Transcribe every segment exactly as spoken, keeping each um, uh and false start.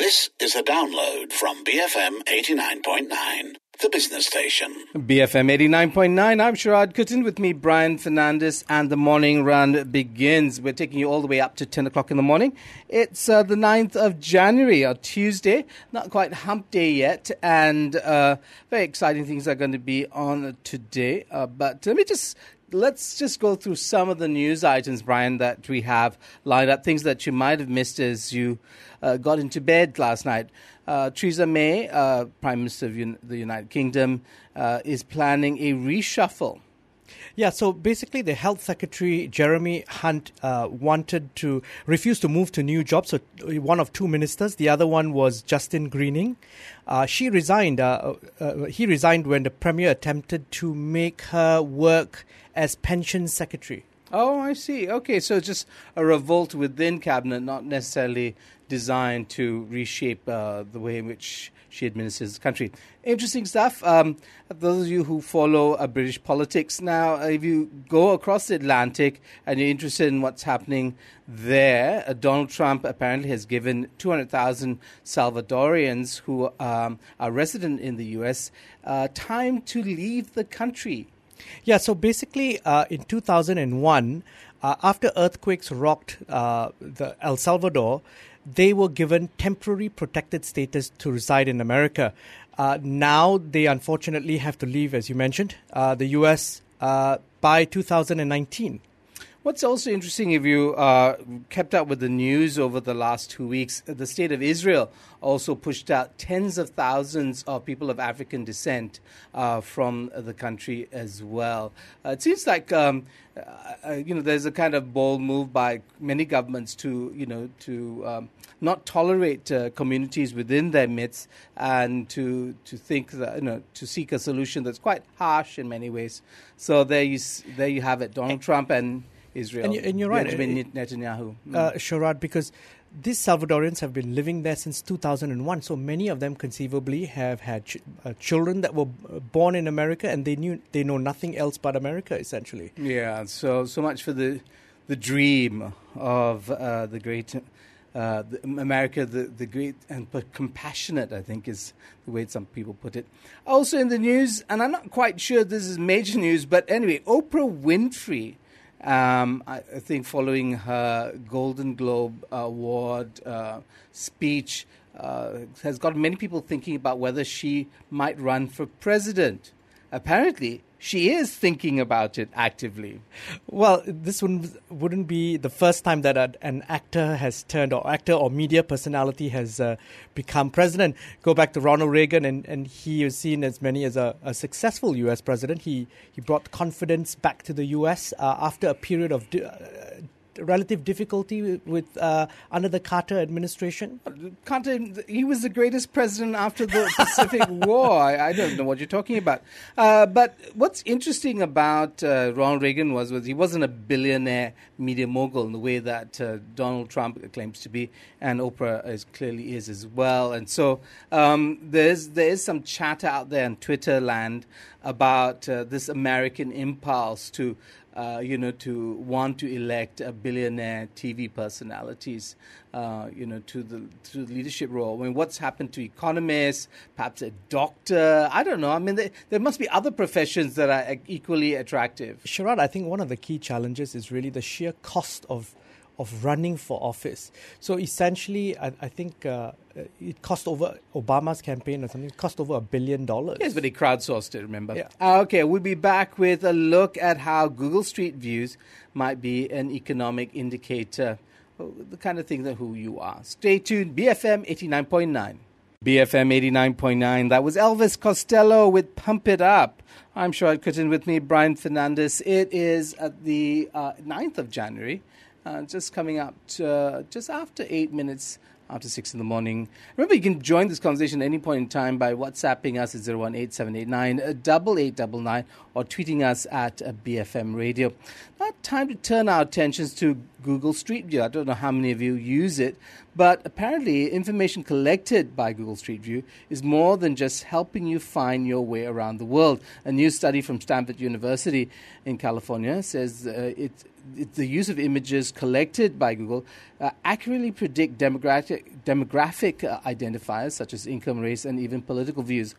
This is a download from B F M eighty-nine point nine, the business station. B F M eighty-nine point nine, I'm Sharad Kuttin, with me, Brian Fernandez, and the morning run begins. We're taking you all the way up to ten o'clock in the morning. It's uh, the ninth of January, or Tuesday, not quite hump day yet, and uh, very exciting things are going to be on today. Uh, but let me just... Let's just go through some of the news items, Brian, that we have lined up, things that you might have missed as you uh, got into bed last night. Uh, Theresa May, uh, Prime Minister of Un- the United Kingdom, uh, is planning a reshuffle. Yeah, so basically the Health Secretary, Jeremy Hunt, uh, wanted to refuse to move to new jobs. So one of two ministers. The other one was Justin Greening. Uh, she resigned. Uh, uh, he resigned when the Premier attempted to make her work as Pension Secretary. Oh, I see. Okay, so it's just a revolt within Cabinet, not necessarily designed to reshape uh, the way in which she administers the country. Interesting stuff. Um, those of you who follow uh, British politics now, uh, if you go across the Atlantic and you're interested in what's happening there, uh, Donald Trump apparently has given two hundred thousand Salvadorians who um, are resident in the U S uh, time to leave the country. Yeah, so basically uh, in two thousand one, uh, after earthquakes rocked uh, the El Salvador, they were given temporary protected status to reside in America. Uh, now they unfortunately have to leave, as you mentioned, uh, the U S uh, by two thousand nineteen. What's also interesting, if you uh, kept up with the news over the last two weeks, the state of Israel also pushed out tens of thousands of people of African descent uh, from the country as well. Uh, it seems like um, uh, you know there's a kind of bold move by many governments to you know to um, not tolerate uh, communities within their midst and to to think that you know to seek a solution that's quite harsh in many ways. So there you there you have it, Donald Trump and Israel. And, you, and you're right, Benjamin Netanyahu. Uh, Sharad, because these Salvadorians have been living there since two thousand one. So many of them conceivably have had ch- uh, children that were born in America, and they knew they know nothing else but America, essentially. Yeah. So so much for the the dream of uh, the great uh, the America, the the great and but compassionate, I think, is the way some people put it. Also in the news, and I'm not quite sure this is major news, but anyway, Oprah Winfrey. Um, I, I think following her Golden Globe Award uh, speech uh, has got many people thinking about whether she might run for president. Apparently, she is thinking about it actively. Well, this wouldn't, wouldn't be the first time that a, an actor has turned, or actor or media personality has uh, become president. Go back to Ronald Reagan, and, and he is seen as many as a, a successful U S president. He he brought confidence back to the U S uh, after a period of di- uh, relative difficulty with uh, under the Carter administration. Carter, he was the greatest president after the Pacific War. I, I don't know what you're talking about. Uh, but what's interesting about uh, Ronald Reagan was, was he wasn't a billionaire media mogul in the way that uh, Donald Trump claims to be, and Oprah is, clearly is as well. And so um, there's there is some chatter out there in Twitter land about uh, this American impulse to Uh, you know, to want to elect a billionaire T V personalities, uh, you know, to the to the leadership role. I mean, what's happened to economists, perhaps a doctor? I don't know. I mean, there, there must be other professions that are equally attractive. Sharad, I think one of the key challenges is really the sheer cost of of running for office. So essentially, I, I think uh, it cost over Obama's campaign or something. It cost over a billion dollars. Yes, but he crowdsourced it, remember? Yeah. Uh, okay, we'll be back with a look at how Google Street Views might be an economic indicator, the kind of thing that who you are. Stay tuned. B F M eighty-nine point nine. B F M eighty-nine point nine. That was Elvis Costello with Pump It Up. I'm Sharad Kuttin, with me, Brian Fernandez. It is at the uh, ninth of January. Uh, just coming up to, uh, just after eight minutes after six in the morning. Remember, you can join this conversation at any point in time by WhatsApping us at zero one eight seven eight nine eight eight nine nine or tweeting us at uh, B F M Radio. Now, time to turn our attentions to Google Street View. I don't know how many of you use it, But apparently, information collected by Google Street View is more than just helping you find your way around the world. A new study from Stanford University in California says uh, it, it, the use of images collected by Google uh, accurately predict demographic, demographic uh, identifiers such as income, race, and even political views,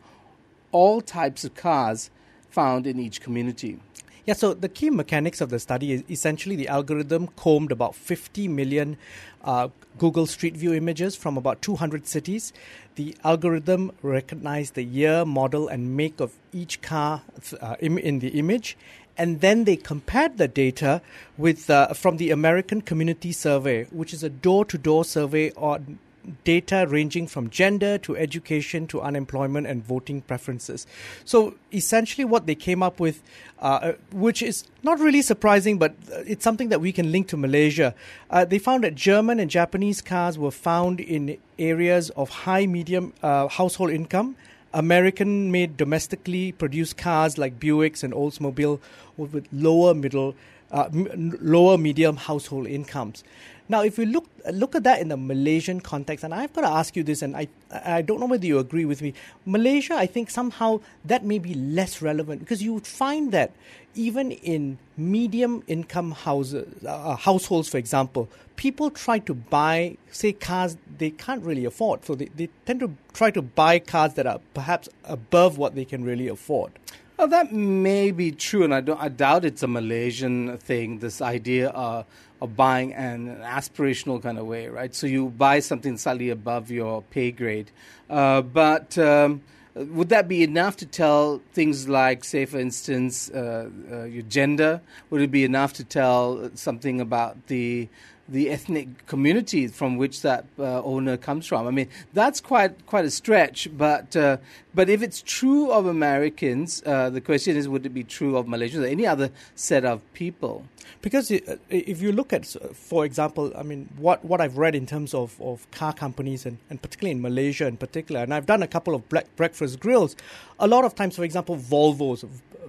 all types of cars found in each community. Yeah, so the key mechanics of the study is essentially the algorithm combed about fifty million uh, Google Street View images from about two hundred cities. The algorithm recognized the year, model, and make of each car uh, im- in the image, and then they compared the data with uh, from the American Community Survey, which is a door-to-door survey on data ranging from gender to education to unemployment and voting preferences. So essentially what they came up with, uh, which is not really surprising, but it's something that we can link to Malaysia. Uh, they found that German and Japanese cars were found in areas of high, medium uh, household income. American-made domestically produced cars like Buicks and Oldsmobile with lower middle, uh, m- lower medium household incomes. Now, if we look look at that in the Malaysian context, and I've got to ask you this, and I I don't know whether you agree with me. Malaysia, I think somehow that may be less relevant because you would find that even in medium income houses, uh, households, for example, people try to buy, say, cars they can't really afford. So they, they tend to try to buy cars that are perhaps above what they can really afford. Well, that may be true, and I don't. I doubt it's a Malaysian thing. This idea uh, of buying in an aspirational kind of way, right? So you buy something slightly above your pay grade, uh, but um, would that be enough to tell things like, say, for instance, uh, uh, your gender? Would it be enough to tell something about the the ethnic community from which that uh, owner comes from? I mean, that's quite quite a stretch. But uh, but if it's true of Americans, uh, the question is, would it be true of Malaysians or any other set of people? Because if you look at, for example, I mean, what, what I've read in terms of, of car companies, and, and particularly in Malaysia in particular, and I've done a couple of black breakfast grills, a lot of times, for example, Volvos,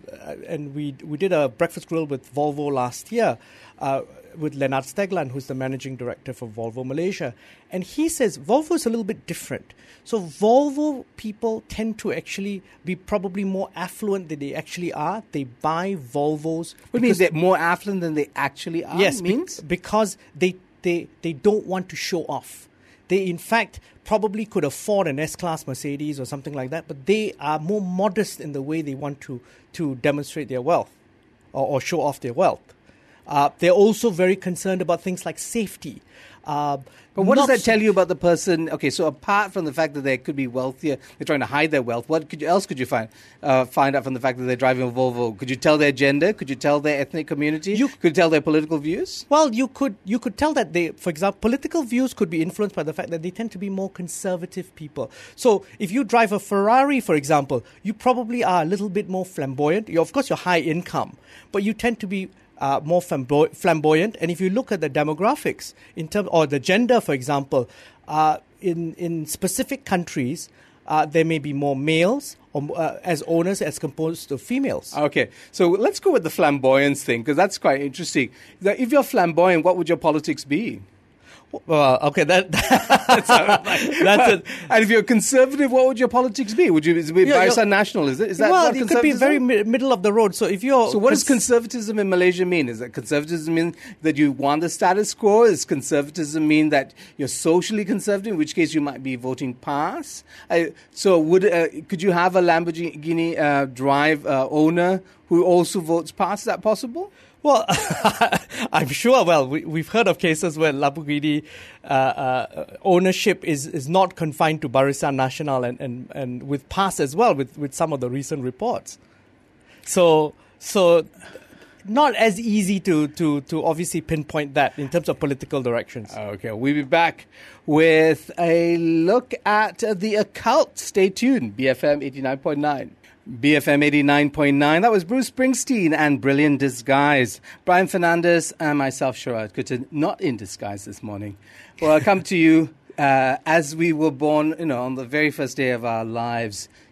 and we we did a breakfast grill with Volvo last year, uh, with Lennart Stegland, who's the managing director for Volvo Malaysia. And he says Volvo is a little bit different. So Volvo people tend to actually be probably more affluent than they actually are. They buy Volvos. What means they're more affluent than they actually are? Yes, means? Be- because they, they, they don't want to show off. They, in fact, probably could afford an S-Class Mercedes or something like that, but they are more modest in the way they want to, to demonstrate their wealth or, or show off their wealth. Uh, they're also very concerned about things like safety. Uh, but what does that tell you about the person? Okay, so apart from the fact that they could be wealthier, they're trying to hide their wealth, what could you, else could you find uh, find out from the fact that they're driving a Volvo? Could you tell their gender? Could you tell their ethnic community? You, could you tell their political views? Well, you could you could tell that they, for example, political views could be influenced by the fact that they tend to be more conservative people. So if you drive a Ferrari, for example, you probably are a little bit more flamboyant. You're, of course, you're high income, but you tend to be Uh, more flamboy- flamboyant. And if you look at the demographics in terms, or the gender, for example, uh, in in specific countries, uh, there may be more males or, uh, as owners as opposed to females. Okay, so let's go with the flamboyance thing, because that's quite interesting. If you're flamboyant, what would your politics be? Well, okay, that, that's, that's it. And if you're conservative, what would your politics be? Would you be yeah, Barisan Nasional? Is it? Is that well, what it could be very mi- middle of the road. So if you're so, what cons- does conservatism in Malaysia mean? Is that conservatism mean that you want the status quo? Does conservatism mean that you're socially conservative, in which case you might be voting pass? Uh, so, would uh, could you have a Lamborghini uh, Drive uh, owner who also votes pass? Is that possible? Well, I'm sure. Well, we, we've heard of cases where Lamborghini uh, uh, ownership is, is not confined to Barisan Nasional, and, and, and with PAS as well, with, with some of the recent reports. So so not as easy to, to, to obviously pinpoint that in terms of political directions. Okay, we'll be back with a look at the occult. Stay tuned. B F M eighty-nine point nine. B F M eighty-nine point nine. That was Bruce Springsteen and Brilliant Disguise. Brian Fernandez and myself, Sharad Kuttan, not in disguise this morning. Well, I come to you uh, as we were born, you know, on the very first day of our lives. You know,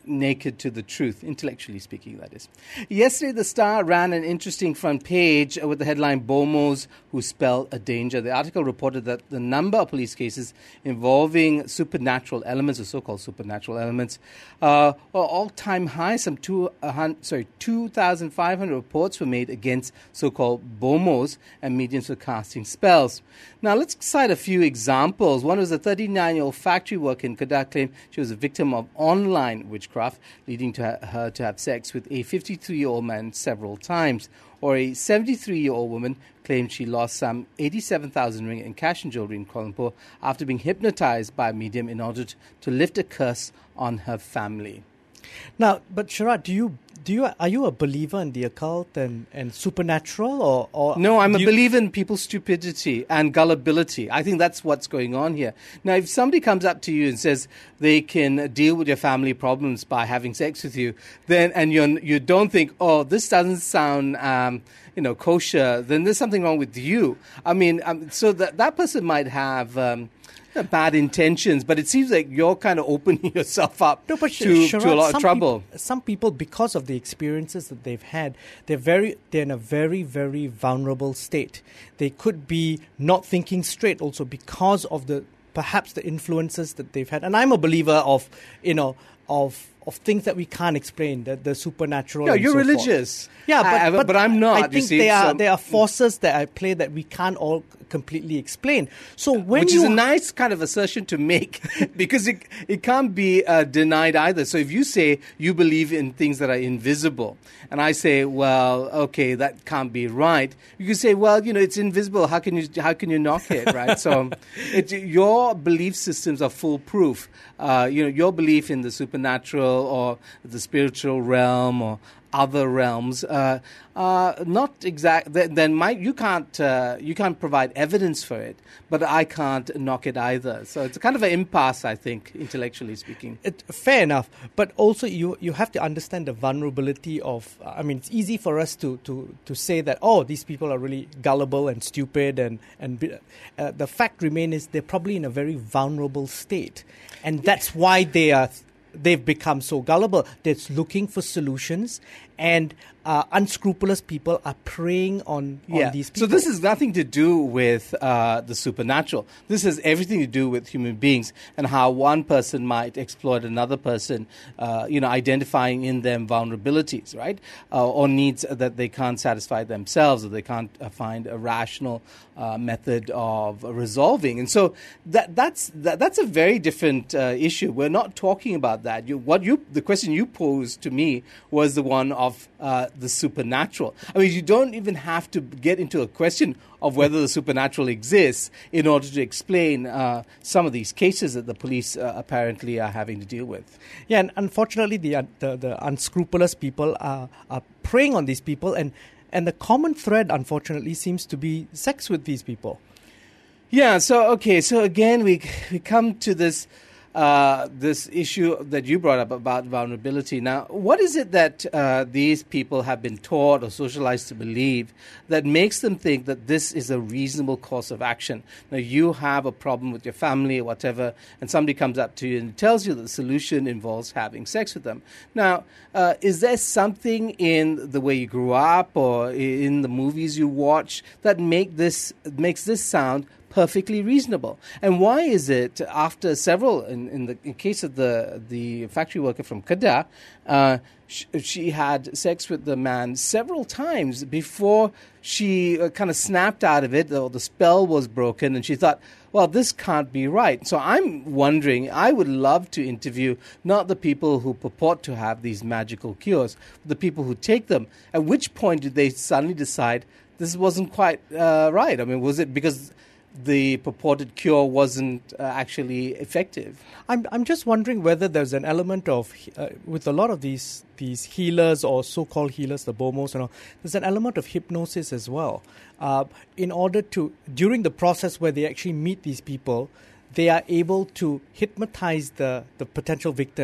naked to the truth, intellectually speaking, that is. Yesterday, The Star ran an interesting front page with the headline, Bomos Who Spell a Danger. The article reported that the number of police cases involving supernatural elements, or so-called supernatural elements, uh, are all-time high. Some two, uh, sorry, two thousand five hundred reports were made against so-called Bomos and mediums for casting spells. Now, let's cite a few examples. One was a thirty-nine-year-old factory worker in Kedah claimed she was a victim of online witchcraft, leading to her to have sex with a fifty-three-year-old man several times. Or a seventy-three-year-old woman claimed she lost some eighty-seven thousand ringgit in cash and jewelry in Kuala Lumpur after being hypnotized by a medium in order to, to lift a curse on her family. Now, but Sharad, do you do you are you a believer in the occult and, and supernatural, or, or no? I'm a you... believer in people's stupidity and gullibility. I think that's what's going on here. Now, if somebody comes up to you and says they can deal with your family problems by having sex with you, then and you you don't think, oh, this doesn't sound um, you know kosher, then there's something wrong with you. I mean, um, so that that person might have. Um, bad intentions, but it seems like you're kind of opening yourself up no, but to, Sharad, to a lot some of trouble. People, some people, because of the experiences that they've had, they're very they're in a very, very vulnerable state. They could be not thinking straight also because of the perhaps the influences that they've had. And I'm a believer of, you know, of of things that we can't explain, the, the supernatural. No, and you're so religious. Forth. Yeah, but, I, but, but I'm not. I think you see, there are so, there are forces that at play that we can't all completely explain. So when which you is a nice kind of assertion to make because it it can't be uh, denied either. So if you say you believe in things that are invisible, and I say, well, okay, that can't be right, you can say, well, you know, it's invisible. How can you how can you knock it, right? So it, your belief systems are foolproof. Uh, you know, your belief in the supernatural or the spiritual realm or other realms, uh, uh, not exact. Then my, you can't uh, you can't provide evidence for it, but I can't knock it either. So it's kind of an impasse, I think, intellectually speaking. It, fair enough, but also you you have to understand the vulnerability of. I mean, it's easy for us to to, to say that oh, these people are really gullible and stupid, and and uh, the fact remains is they're probably in a very vulnerable state, and that's why they are. They've become so gullible. They're looking for solutions, and uh, unscrupulous people are preying on, on yeah. these people. So this has nothing to do with uh, the supernatural. This has everything to do with human beings and how one person might exploit another person, uh, you know, identifying in them vulnerabilities, right? Uh, or needs that they can't satisfy themselves, or they can't uh, find a rational uh, method of resolving. And so that that's that, that's a very different uh, issue. We're not talking about that. You, what you the question you posed to me was the one of uh, the supernatural. I mean, you don't even have to get into a question of whether the supernatural exists in order to explain uh, some of these cases that the police uh, apparently are having to deal with. Yeah, and unfortunately, the uh, the, the unscrupulous people are, are preying on these people, and, and the common thread, unfortunately, seems to be sex with these people. Yeah, so, okay, so again, we we come to this uh, this issue that you brought up about vulnerability. Now, what is it that uh, these people have been taught or socialized to believe that makes them think that this is a reasonable course of action? Now, you have a problem with your family or whatever, and somebody comes up to you and tells you that the solution involves having sex with them. Now, uh, is there something in the way you grew up or in the movies you watch that make this makes this sound perfectly reasonable? And why is it after several, in, in the in case of the the factory worker from Kedah, uh, sh- she had sex with the man several times before she uh, kind of snapped out of it, or the spell was broken, and she thought, well, this can't be right. So I'm wondering, I would love to interview not the people who purport to have these magical cures, but the people who take them. At which point did they suddenly decide this wasn't quite uh, right? I mean, was it because the purported cure wasn't uh, actually effective? I'm I'm just wondering whether there's an element of, uh, with a lot of these these healers or so-called healers, the bomos and all, there's an element of hypnosis as well. Uh, in order to, during the process where they actually meet these people, they are able to hypnotize the, the potential victim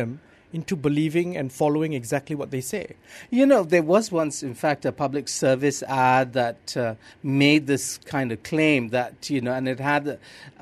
into believing and following exactly what they say. You know, there was once, in fact, a public service ad that uh, made this kind of claim that, you know, and it had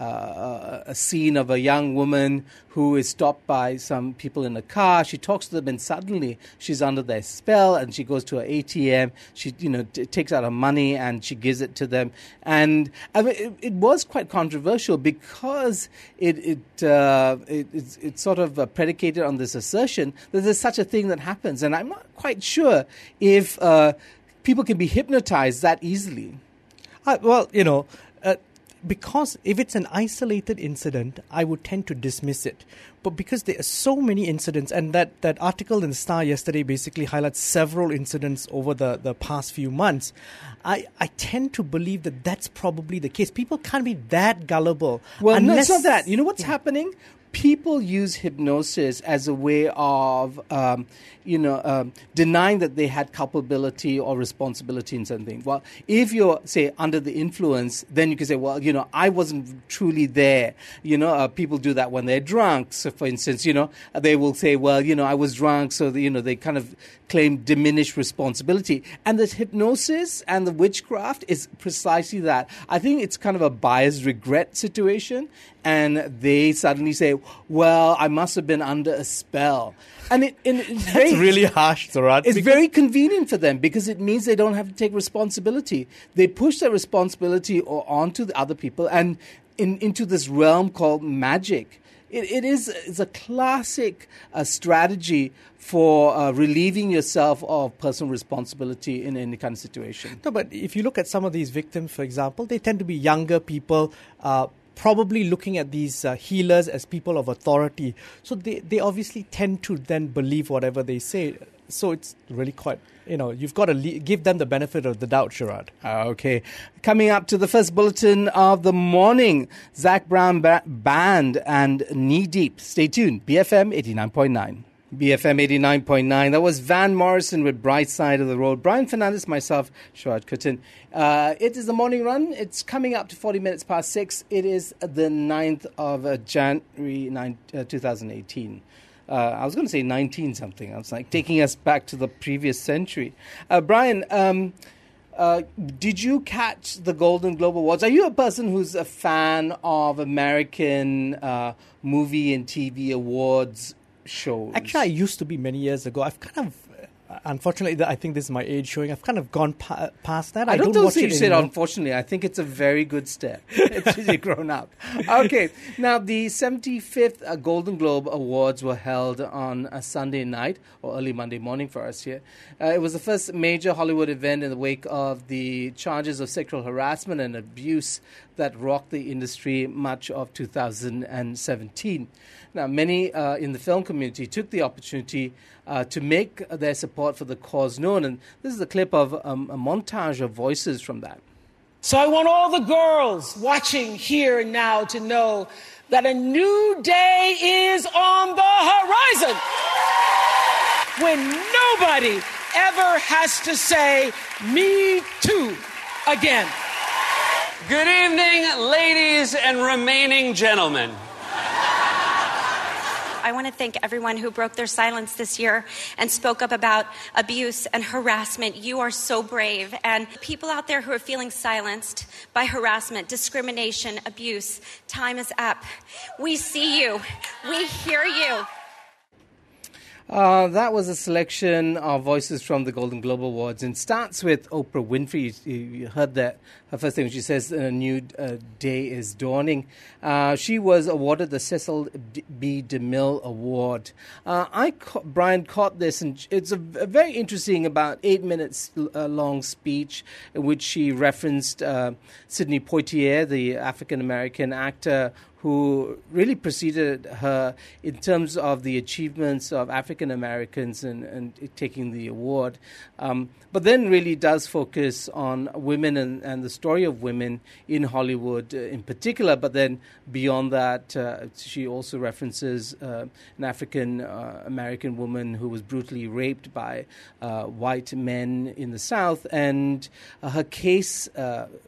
uh, a scene of a young woman who is stopped by some people in a car. She talks to them, and suddenly she's under their spell, and she goes to her A T M. She, you know, t- takes out her money and she gives it to them. And I mean, it, it was quite controversial because it it uh, it, it's, it's sort of uh, predicated on this assertion that there's such a thing that happens. And I'm not quite sure if uh, people can be hypnotized that easily. Uh, well, you know, uh, because if it's an isolated incident, I would tend to dismiss it. But because there are so many incidents, and that, that article in the Star yesterday basically highlights several incidents over the, the past few months, I, I tend to believe that that's probably the case. People can't be that gullible. Well, no, unless, it's not that. You know what's yeah. happening? People use hypnosis as a way of, um, you know, um, denying that they had culpability or responsibility in something. Well, if you're, say, under the influence, then you can say, well, you know, I wasn't truly there. You know, uh, people do that when they're drunk. So, for instance, you know, they will say, well, you know, I was drunk, so, the, you know, they kind of claim diminished responsibility. And the hypnosis and the witchcraft is precisely that. I think it's kind of a biased regret situation. And they suddenly say, well, I must have been under a spell. And it, and it's That's very, really harsh, Sarat. It's very convenient for them because it means they don't have to take responsibility. They push their responsibility o- onto the other people and in, into this realm called magic. It, it is it's a classic uh, strategy for uh, relieving yourself of personal responsibility in any kind of situation. No, but if you look at some of these victims, for example, they tend to be younger people, uh, probably looking at these uh, healers as people of authority. So they, they obviously tend to then believe whatever they say. So it's really quite, you know, you've got to le- give them the benefit of the doubt, Sharad. Okay. Coming up to the first bulletin of the morning, Zac Brown ba- Band and Knee Deep. Stay tuned. B F M eighty-nine point nine. B F M eighty-nine point nine. That was Van Morrison with Bright Side of the Road. Brian Fernandez, myself, Sharad Kuttan. Uh, it is the morning run. It's coming up to forty minutes past six. It is the ninth of uh, January nine, uh, twenty eighteen. Uh, I was going to say nineteen something. I was like taking us back to the previous century. Uh, Brian, um, uh, did you catch the Golden Globe Awards? Are you a person who's a fan of American uh, movie and T V awards shows? Actually, I used to be many years ago. I've kind of, unfortunately, I think this is my age showing. I've kind of gone pa- past that. I, I don't, don't don't watch say it you said anymore. unfortunately. I think it's a very good step. It's really grown up. Okay. Now, the seventy-fifth uh, Golden Globe Awards were held on a Sunday night or early Monday morning for us here. Uh, it was the first major Hollywood event in the wake of the charges of sexual harassment and abuse that rocked the industry much of two thousand seventeen. Now, many uh, in the film community took the opportunity uh, to make their support for the cause known. And this is a clip of um, a montage of voices from that. So I want all the girls watching here and now to know that a new day is on the horizon when nobody ever has to say, me too, again. Good evening, ladies and remaining gentlemen. I want to thank everyone who broke their silence this year and spoke up about abuse and harassment. You are so brave. And people out there who are feeling silenced by harassment, discrimination, abuse, time is up. We see you. We hear you. Uh, that was a selection of voices from the Golden Globe Awards, and starts with Oprah Winfrey. You, you heard that her first thing when she says a new uh, day is dawning. Uh, she was awarded the Cecil B. DeMille Award. Uh, I ca- Brian caught this, and it's a, a very interesting, about eight minutes uh, long speech in which she referenced uh, Sidney Poitier, the African American actor who really preceded her in terms of the achievements of African Americans and, and taking the award. Um, but then really does focus on women and, and the story of women in Hollywood uh, in particular. But then beyond that, uh, she also references uh, an African uh, American woman who was brutally raped by uh, white men in the South, and uh, her case uh,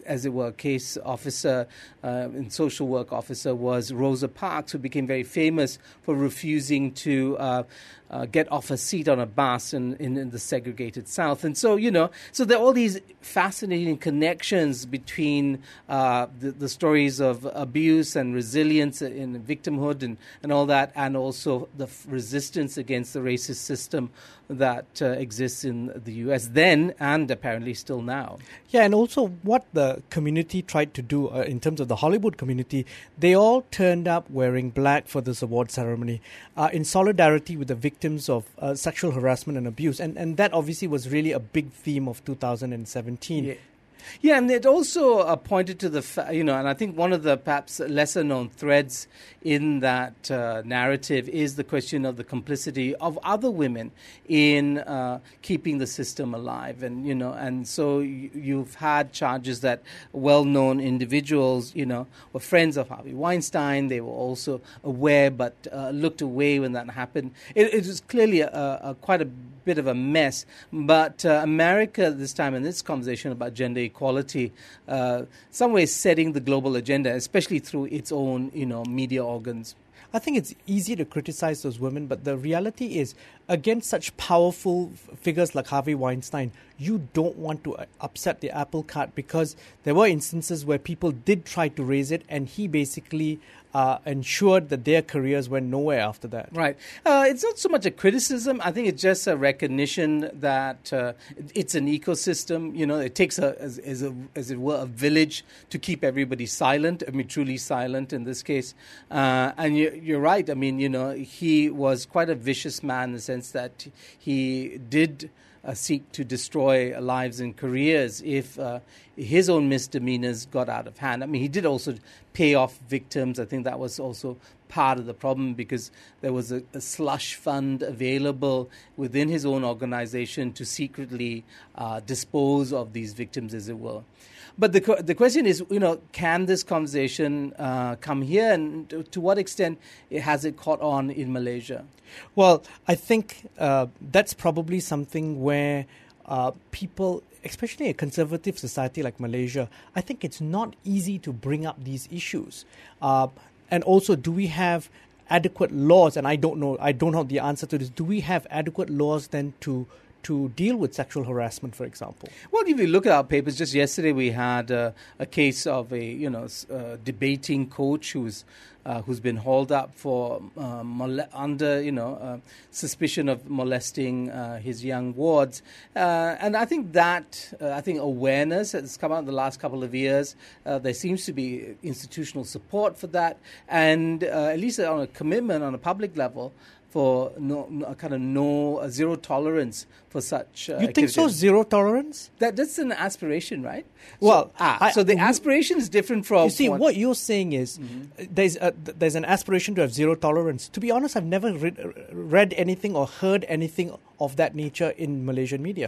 as it were, case officer uh, and social work officer was Rosa Parks, who became very famous for refusing to uh, uh, get off a seat on a bus in, in, in the segregated South. And so, you know, so there are all these fascinating connections between uh, the, the stories of abuse and resilience in victimhood and, and all that, and also the f- resistance against the racist system that uh, exists in the U S then and apparently still now. Yeah, and also what the community tried to do uh, in terms of the Hollywood community, they all turned up wearing black for this award ceremony uh, in solidarity with the victims of uh, sexual harassment and abuse. And, and that obviously was really a big theme of two thousand seventeen. Yeah. Yeah, and it also uh, pointed to the, fa- you know, and I think one of the perhaps lesser known threads in that uh, narrative is the question of the complicity of other women in uh, keeping the system alive. And, you know, and so y- you've had charges that well-known individuals, you know, were friends of Harvey Weinstein. They were also aware but uh, looked away when that happened. It, it was clearly a, a, quite a bit of a mess. But uh, America this time in this conversation about gender equality, uh, some ways setting the global agenda, especially through its own, you know, media organs. I think it's easy to criticize those women, but the reality is, against such powerful f- figures like Harvey Weinstein, you don't want to uh, upset the apple cart, because there were instances where people did try to raise it, and he basically uh, ensured that their careers went nowhere after that. Right. Uh, it's not so much a criticism. I think it's just a recognition that uh, it's an ecosystem. You know, it takes, a as, as, a, as it were, a village to keep everybody silent. I mean, truly silent in this case. Uh, and you, you're right. I mean, you know, he was quite a vicious man in the sense that he did uh, seek to destroy lives and careers if uh, his own misdemeanors got out of hand. I mean, he did also pay off victims. I think that was also part of the problem, because there was a, a slush fund available within his own organization to secretly uh, dispose of these victims, as it were. But the the question is, you know, can this conversation uh, come here, and to, to what extent it has it caught on in Malaysia? Well, I think uh, that's probably something where uh, people, especially a conservative society like Malaysia, I think it's not easy to bring up these issues. Uh, and also, do we have adequate laws? And I don't know, I don't have the answer to this. Do we have adequate laws then to to deal with sexual harassment, for example? Well, if you look at our papers, just yesterday we had uh, a case of a you know uh, debating coach who's uh, who's been hauled up for uh, mole- under you know uh, suspicion of molesting uh, his young wards, uh, and I think that uh, I think awareness has come out in the last couple of years. Uh, there seems to be institutional support for that, and uh, at least on a commitment on a public level, for no, no kind of no uh, zero tolerance for such. Uh, you think so? Zero tolerance? That that's an aspiration, right? Well, so, ah, I, so the we, aspiration is different from. You see, what, what you're saying is mm-hmm. there's a, there's an aspiration to have zero tolerance. To be honest, I've never read, read anything or heard anything of that nature in Malaysian media.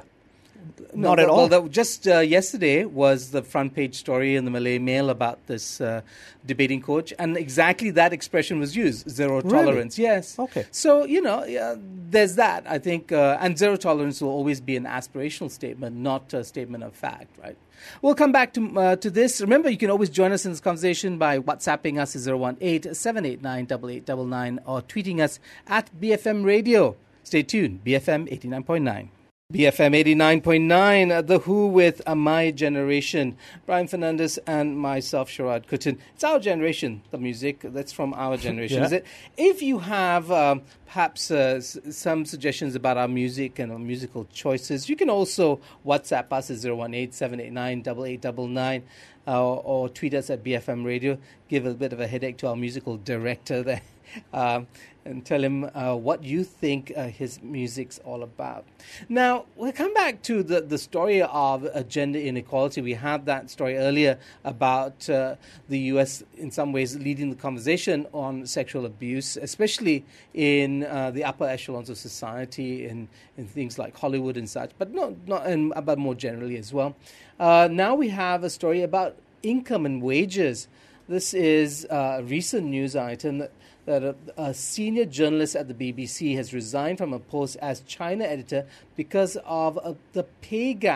No, Not at well, all. Well, just uh, yesterday was the front page story in the Malay Mail about this uh, debating coach, and exactly that expression was used: zero Really? tolerance. Yes. Okay. So you know, uh, there's that. I think, uh, and zero tolerance will always be an aspirational statement, not a statement of fact, right? We'll come back to uh, to this. Remember, you can always join us in this conversation by WhatsApping us at zero one eight, seven eight nine, eight eight nine nine or tweeting us at B F M Radio. Stay tuned. B F M eighty-nine point nine. B F M eighty-nine point nine, uh, The Who with uh, My Generation, Brian Fernandez and myself, Sharad Kuttan. It's our generation, the music, that's from our generation, Yeah. is it? If you have um, perhaps uh, s- some suggestions about our music and our musical choices, you can also WhatsApp us at zero one eight, seven eight nine, eight eight nine nine uh, or, or tweet us at B F M Radio. Give a bit of a headache to our musical director there. Um, and tell him uh, what you think uh, his music's all about. Now, we'll come back to the, the story of uh, gender inequality. We had that story earlier about uh, the U S in some ways leading the conversation on sexual abuse, especially in uh, the upper echelons of society, in, in things like Hollywood and such, but not, not and, but more generally as well. Uh, now we have a story about income and wages. This is a recent news item that that a, a senior journalist at the B B C has resigned from a post as China editor because of uh, the pay gap.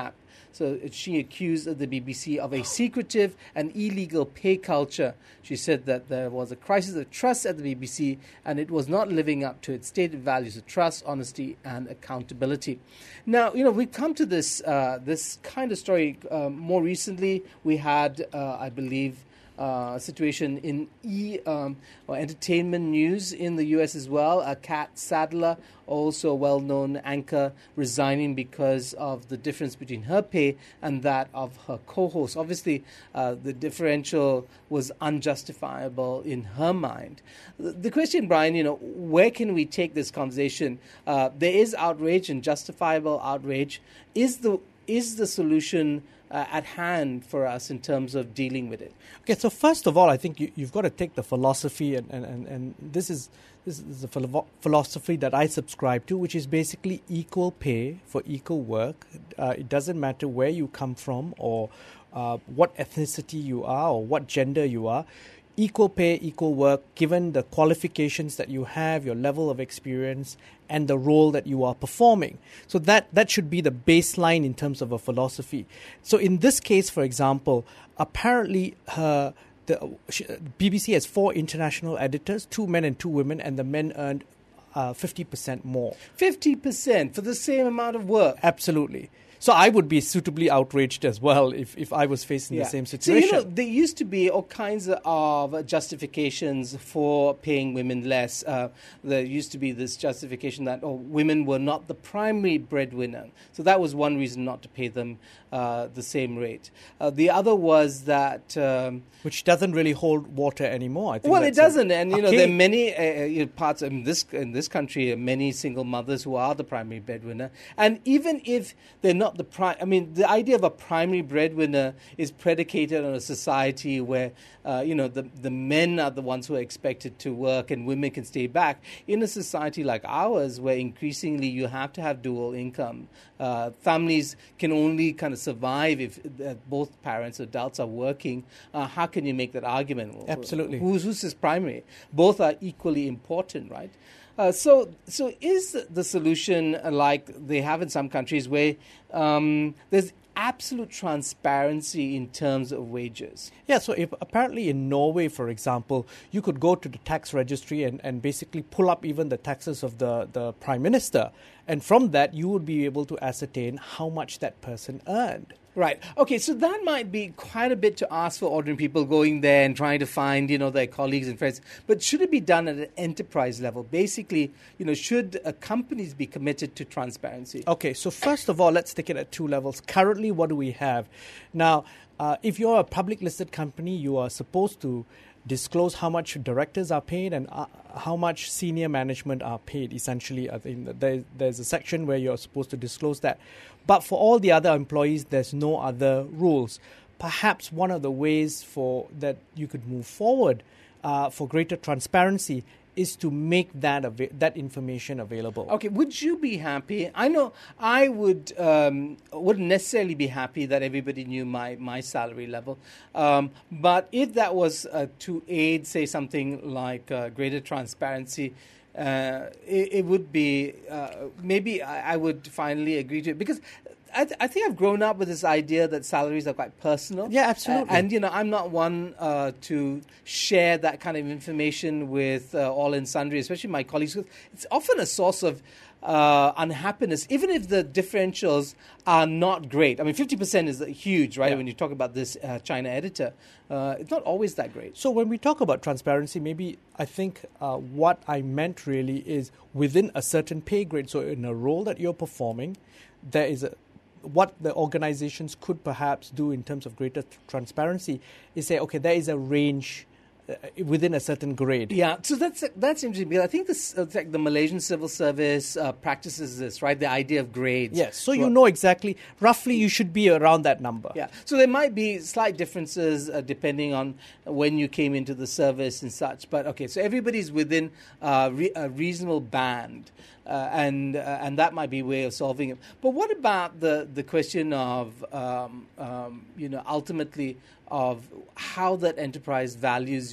So she accused the B B C of a secretive and illegal pay culture. She said that there was a crisis of trust at the B B C and it was not living up to its stated values of trust, honesty, and accountability. Now, you know, we come to this uh, this kind of story um, more recently. We had, uh, I believe, Uh, situation in e um, or entertainment news in the U S as well. Uh, Kat Sadler, also a well-known anchor, resigning because of the difference between her pay and that of her co-host. Obviously, uh, the differential was unjustifiable in her mind. The, the question, Brian, you know, where can we take this conversation? Uh, there is outrage and justifiable outrage. Is the is the solution Uh, at hand for us in terms of dealing with it? Okay, so first of all, I think you, you've got to take the philosophy, and, and, and, and this is this is the philo- philosophy that I subscribe to, which is basically equal pay for equal work. Uh, it doesn't matter where you come from or uh, what ethnicity you are or what gender you are. Equal pay, equal work, given the qualifications that you have, your level of experience, and the role that you are performing. So that, that should be the baseline in terms of a philosophy. So in this case, for example, apparently her the she, B B C has four international editors, two men and two women, and the men earned uh, fifty percent more. fifty percent for the same amount of work? Absolutely. So I would be suitably outraged as well if, if I was facing yeah. the same situation. So, you know, there used to be all kinds of justifications for paying women less. Uh, there used to be this justification that oh, women were not the primary breadwinner. So that was one reason not to pay them uh, the same rate. Uh, the other was that... Um, Which doesn't really hold water anymore, I think. Well, it doesn't. And, you know, there are okay. many uh, you know, parts in this in this country, uh, many single mothers who are the primary breadwinner. And even if they're not the prime, I mean, the idea of a primary breadwinner is predicated on a society where, uh, you know, the, the men are the ones who are expected to work and women can stay back. In a society like ours, where increasingly you have to have dual income, uh, families can only kind of survive if uh, both parents, adults, are working. Uh, how can you make that argument? Absolutely. Who's, who's his primary? Both are equally important, right? Uh, so, so is the solution like they have in some countries where um, there's absolute transparency in terms of wages? Yeah, so if apparently in Norway, for example, you could go to the tax registry and, and basically pull up even the taxes of the, the prime minister. And from that, you would be able to ascertain how much that person earned. Right. Okay, so that might be quite a bit to ask for ordinary people going there and trying to find, you know, their colleagues and friends. But should it be done at an enterprise level? Basically, you know, should uh, companies be committed to transparency? Okay, so first of all, let's take it at two levels. Currently, what do we have? Now, uh, if you're a public listed company, you are supposed to disclose how much directors are paid and uh, how much senior management are paid, essentially. I think there, there's a section where you're supposed to disclose that. But for all the other employees, there's no other rules. Perhaps one of the ways for that you could move forward uh, for greater transparency is to make that av- that information available. Okay, would you be happy? I know I would um, wouldn't necessarily be happy that everybody knew my, my salary level. Um, but if that was uh, to aid, say, something like uh, greater transparency, uh, it, it would be, uh, maybe I, I would finally agree to it. Because I, th- I think I've grown up with this idea that salaries are quite personal. Yeah, absolutely. Uh, and, you know, I'm not one uh, to share that kind of information with uh, all and sundry, especially my colleagues. It's often a source of uh, unhappiness, even if the differentials are not great. I mean, fifty percent is huge, right? Yeah. When you talk about this uh, China editor, uh, it's not always that great. So when we talk about transparency, maybe I think uh, what I meant really is within a certain pay grade. So in a role that you're performing, there is a what the organizations could perhaps do in terms of greater th- transparency is say, okay, there is a range uh, within a certain grade. Yeah, so that's that's interesting because I think this uh, like the Malaysian civil service uh, practices this, right? The idea of grades. Yes, so you Well, know exactly, roughly you should be around that number. Yeah, so there might be slight differences uh, depending on when you came into the service and such. But okay, so everybody's within uh, re- a reasonable band. Uh, and uh, and that might be a way of solving it. But what about the, the question of, um, um, you know, ultimately of how that enterprise values you?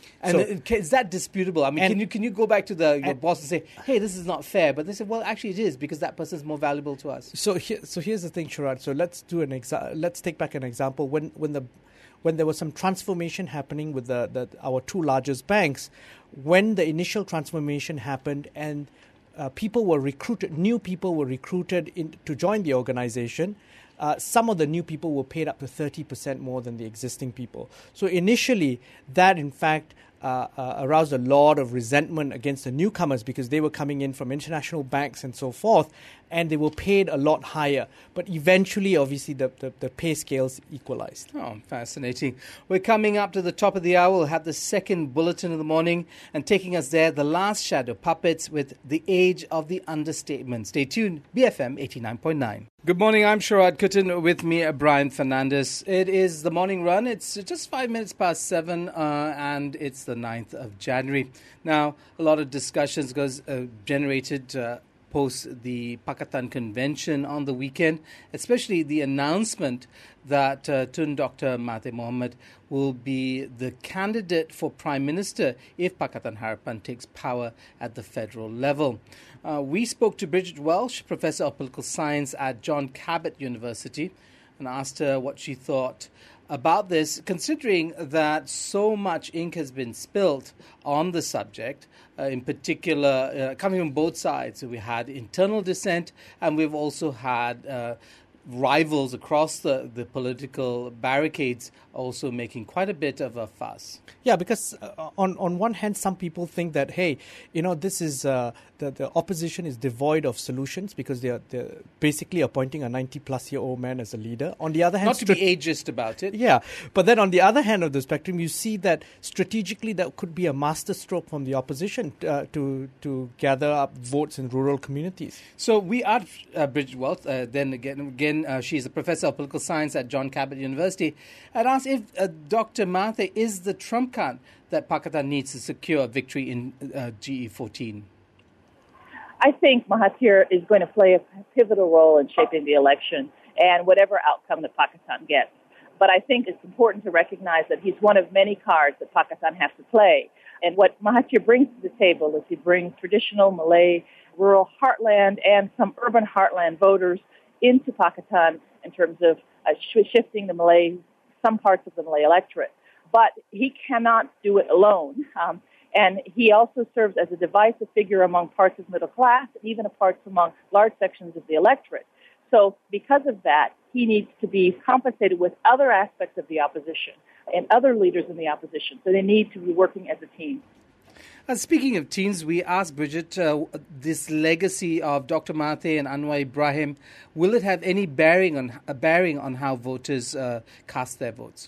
And So- it- is that disputable? I mean, And- can you can you go back to the your and- boss and say, "Hey, this is not fair," but they say, "Well, actually, it is because that person's more valuable to us." So here, so here's the thing, Sharad. So let's do an exa- Let's take back an example. When when the when there was some transformation happening with the, the our two largest banks, when the initial transformation happened and uh, people were recruited, new people were recruited in, to join the organization. Uh, some of the new people were paid up to thirty percent more than the existing people. So initially, that in fact uh, uh, aroused a lot of resentment against the newcomers because they were coming in from international banks and so forth, and they were paid a lot higher. But eventually, obviously, the, the, the pay scales equalized. Oh, fascinating. We're coming up to the top of the hour. We'll have the second bulletin of the morning, and taking us there, the last shadow puppets with the age of the understatement. Stay tuned, B F M eighty-nine point nine. Good morning, I'm Sharad Kuttan. With me, uh, Brian Fernandez. It is the morning run. It's just five minutes past seven, uh, and it's the ninth of January. Now, a lot of discussions goes uh, generated uh, post the Pakatan Convention on the weekend, especially the announcement that uh, Tun Doctor Mahathir Mohamad will be the candidate for Prime Minister if Pakatan Harapan takes power at the federal level. Uh, we spoke to Bridget Welsh, Professor of Political Science at John Cabot University, and asked her what she thought about this, considering that so much ink has been spilt on the subject, uh, in particular, uh, coming from both sides. So we had internal dissent, and we've also had uh, rivals across the, the political barricades also making quite a bit of a fuss. Yeah, because uh, on on one hand, some people think that, hey, you know, this is uh, the the opposition is devoid of solutions because they are they're basically appointing a ninety plus year old man as a leader. On the other hand, Not to be ageist about it. yeah, but then on the other hand of the spectrum, you see that strategically that could be a masterstroke from the opposition uh, to to gather up votes in rural communities. So we asked uh, Bridget Welsh, uh, then again, again uh, she's a professor of political science at John Cabot University, and asked if uh, Doctor Mahathir is the trump card that Pakatan needs to secure a victory in uh, G E fourteen. I think Mahathir is going to play a pivotal role in shaping the election and whatever outcome that Pakistan gets. But I think it's important to recognize that he's one of many cards that Pakistan has to play. And what Mahathir brings to the table is he brings traditional Malay rural heartland and some urban heartland voters into Pakistan in terms of uh, sh- shifting the Malay, some parts of the Malay electorate. But he cannot do it alone. Um, and he also serves as a divisive figure among parts of middle class and even parts among large sections of the electorate. So because of that, he needs to be compensated with other aspects of the opposition and other leaders in the opposition. So they need to be working as a team. Uh, speaking of teams, we asked Bridget, uh, this legacy of Doctor Mahathir and Anwar Ibrahim, will it have any bearing on a bearing on how voters uh, cast their votes?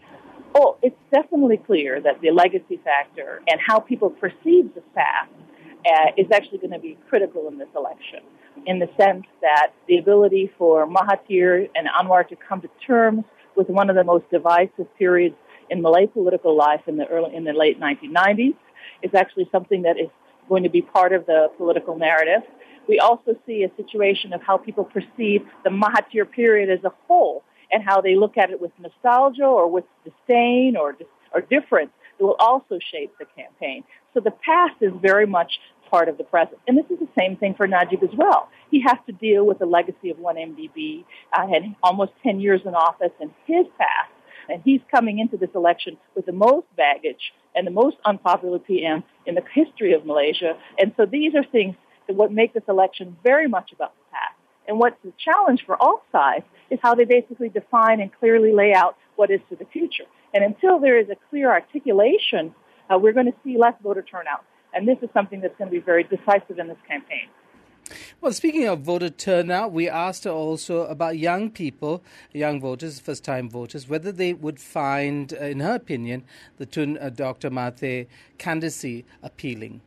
Oh, it's definitely clear that the legacy factor and how people perceive the past uh, is actually going to be critical in this election, in the sense that the ability for Mahathir and Anwar to come to terms with one of the most divisive periods in Malay political life in the early, in the late nineteen nineties is actually something that is going to be part of the political narrative. We also see a situation of how people perceive the Mahathir period as a whole and how they look at it with nostalgia or with disdain or or difference that will also shape the campaign. So the past is very much part of the present. And this is the same thing for Najib as well. He has to deal with the legacy of one M D B uh, and almost ten years in office and his past. And he's coming into this election with the most baggage and the most unpopular P M in the history of Malaysia. And so these are things that what make this election very much about the past. And what's the challenge for all sides is how they basically define and clearly lay out what is to the future. And until there is a clear articulation, uh, we're going to see less voter turnout. And this is something that's going to be very decisive in this campaign. Well, speaking of voter turnout, we asked her also about young people, young voters, first-time voters, whether they would find, uh, in her opinion, the Tun uh, Doctor Mahathir candidacy appealing.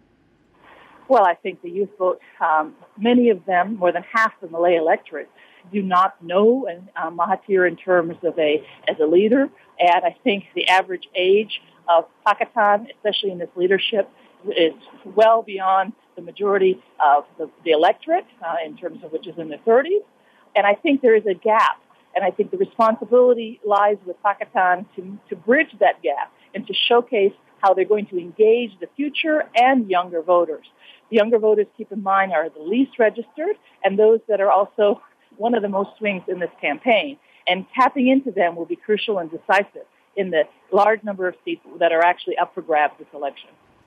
Well, I think the youth vote, um, many of them, more than half the Malay electorate, do not know uh, Mahathir in terms of a as a leader. And I think the average age of Pakatan, especially in this leadership, is well beyond the majority of the, the electorate, uh, in terms of which is in their thirties. And I think there is a gap. And I think the responsibility lies with Pakatan to, to bridge that gap and to showcase how they're going to engage the future and younger voters. The younger voters, keep in mind, are the least registered and those that are also one of the most swings in this campaign. And tapping into them will be crucial and decisive in the large number of seats that are actually up for grabs this election.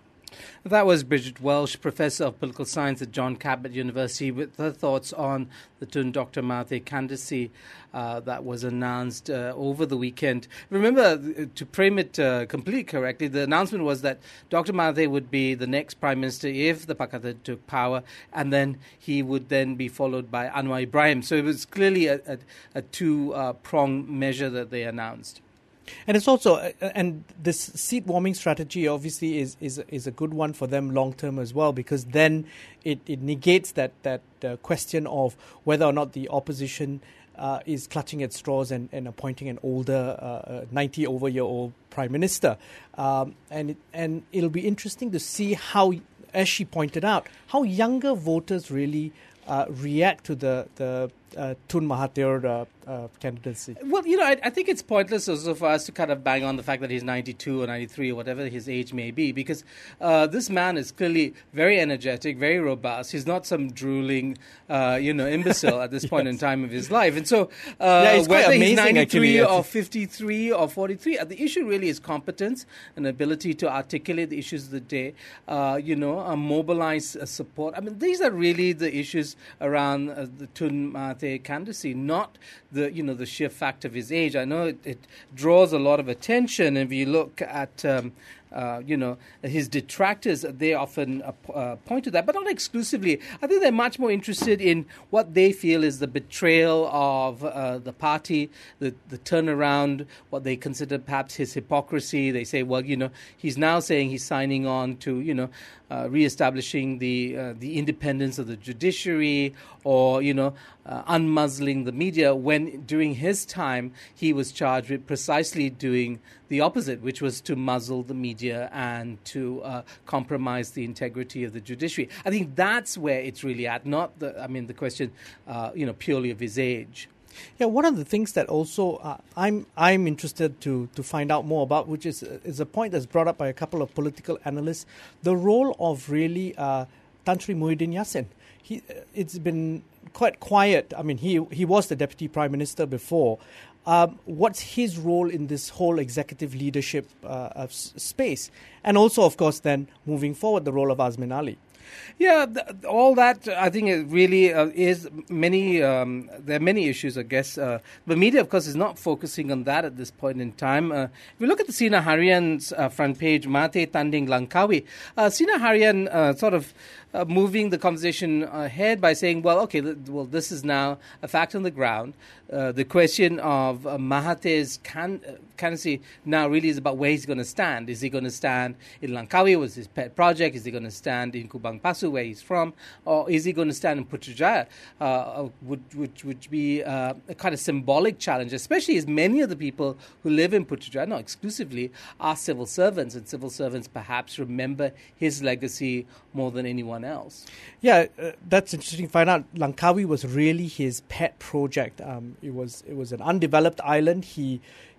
That was Bridget Welsh, Professor of Political Science at John Cabot University, with her thoughts on the Tun Doctor Mahathir candidacy uh, that was announced uh, over the weekend. Remember, to frame it uh, completely correctly, the announcement was that Doctor Mahathir would be the next Prime Minister if the Pakatan took power, and then he would then be followed by Anwar Ibrahim. So it was clearly a, a, a two-pronged uh, measure that they announced. And it's also, and this seat warming strategy obviously is is, is a good one for them long term as well, because then it, it negates that, that uh, question of whether or not the opposition uh, is clutching at straws and, and appointing an older uh, ninety-over-year-old prime minister. Um, and, it, and it'll be interesting to see how, as she pointed out, how younger voters really uh, react to the, the uh, Tun Mahathir uh, uh, candidacy. Well, you know, I, I think it's pointless also for us to kind of bang on the fact that he's ninety-two or ninety-three or whatever his age may be, because uh, this man is clearly very energetic, very robust. He's not some drooling, uh, you know, imbecile at this yes. point in time of his life. And so uh, yeah, it's whether amazing, he's ninety-three actually, or fifty-three or forty-three, uh, the issue really is competence and ability to articulate the issues of the day, uh, you know, uh, mobilize uh, support. I mean, these are really the issues around uh, the Tun Mahathir candidacy, not the, you know, the sheer fact of his age. I know it, it draws a lot of attention. If you look at, um, uh, you know, his detractors, they often uh, uh, point to that, but not exclusively. I think they're much more interested in what they feel is the betrayal of uh, the party, the, the turnaround, what they consider perhaps his hypocrisy. They say, well, you know, he's now saying he's signing on to, you know, Uh, reestablishing the uh, the independence of the judiciary, or you know, uh, unmuzzling the media, when during his time he was charged with precisely doing the opposite, which was to muzzle the media and to uh, compromise the integrity of the judiciary. I think that's where it's really at, not the, I mean, the question, uh, you know, purely of his age. Yeah, one of the things that also uh, I'm I'm interested to to find out more about, which is is a point that's brought up by a couple of political analysts, the role of really uh, Tan Sri Muhyiddin Yassin. He it's been quite quiet. I mean, he he was the deputy prime minister before. Um, what's his role in this whole executive leadership uh, of s- space, and also, of course, then moving forward, the role of Azmin Ali. Yeah, th- all that, I think it really uh, is many, um, there are many issues, I guess. Uh, the media, of course, is not focusing on that at this point in time. Uh, if you look at the Sina Harian's uh, front page, Mahathir Tanding Langkawi, uh, Sina Harian uh, sort of uh, moving the conversation ahead by saying, well, okay, th- well, this is now a fact on the ground. Uh, the question of uh, Mahathir's can- uh, candidacy now really is about where he's going to stand. Is he going to stand in Langkawi, was his pet project? Is he going to stand in Kubang Pasu, where he's from? Or is he going to stand in Putrajaya, uh, would, which would be uh, a kind of symbolic challenge, especially as many of the people who live in Putrajaya, not exclusively, are civil servants, and civil servants perhaps remember his legacy more than anyone else. Yeah, uh, that's interesting to find out. Langkawi was really his pet project. Um, it was it was an undeveloped island. He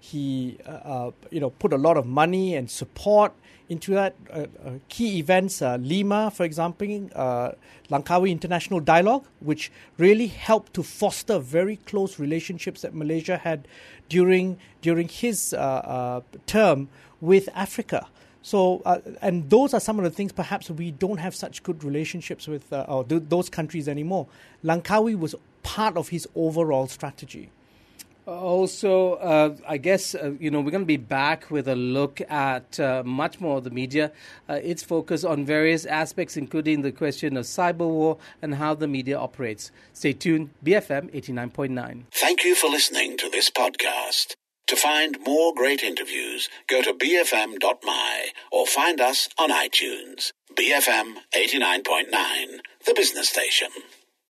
he uh, uh, you know put a lot of money and support into that. Uh, uh, key events, uh, Lima, for example, uh, Langkawi International Dialogue, which really helped to foster very close relationships that Malaysia had during during his uh, uh, term with Africa. So, uh, and those are some of the things perhaps we don't have such good relationships with uh, or th- those countries anymore. Langkawi was part of his overall strategy. Also, uh, I guess, uh, you know, we're going to be back with a look at uh, much more of the media. Uh, its focus on various aspects, including the question of cyber war and how the media operates. Stay tuned, B F M eighty-nine point nine. Thank you for listening to this podcast. To find more great interviews, go to b f m dot m y or find us on iTunes. B F M eighty-nine point nine, the business station.